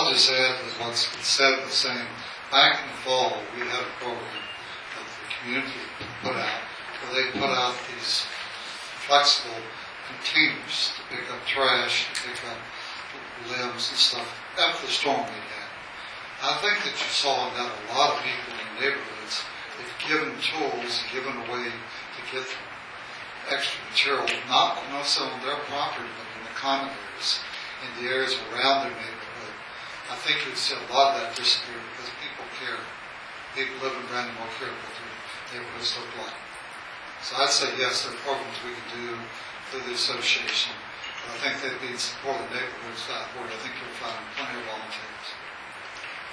I'll just add to what's been said the same. Back in the fall, we had a program that the community put out where they put out these flexible containers to pick up trash, to pick up limbs and stuff after the storm we had. I think that you saw that a lot of people in the neighborhoods have given tools, given a way to get extra material, not necessarily on their property, but in the common areas, in the areas around their neighborhood. I think you'd see a lot of that disappear because people care. People live in Brandon more care what their neighborhoods look like. So I'd say yes, there are programs we can do through the association. But I think they'd be in support of the neighborhoods that way. I think you'll find plenty of volunteers.